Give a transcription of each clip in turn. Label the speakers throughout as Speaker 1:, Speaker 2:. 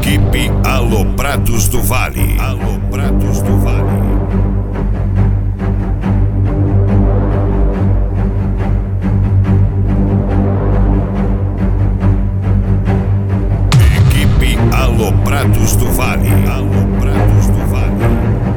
Speaker 1: Equipe Aloprados do Vale. Aloprados do Vale. Equipe Aloprados do Vale. Aloprados do Vale.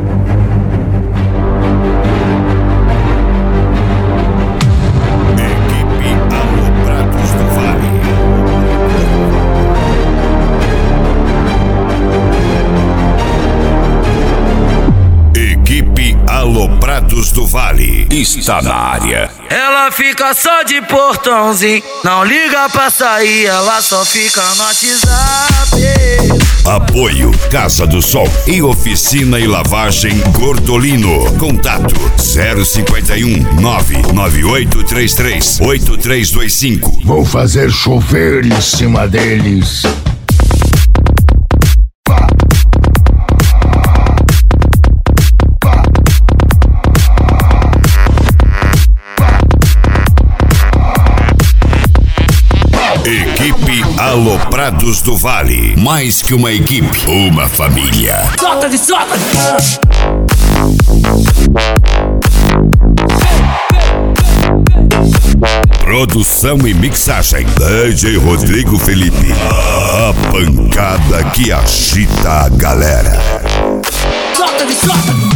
Speaker 1: Aloprados do Vale está na área.
Speaker 2: Ela fica só de portãozinho, não liga pra sair, ela só fica no WhatsApp.
Speaker 1: Apoio Casa do Sol e Oficina e Lavagem Gordolino. Contato 051 99833 8325.
Speaker 3: Vou fazer chover em cima deles.
Speaker 1: Equipe Aloprados do Vale. Mais que uma equipe, uma família.
Speaker 2: Solta de solta!
Speaker 1: Produção e mixagem DJ Rodrigo Felipe. A pancada que agita a galera.
Speaker 2: Solta de solta!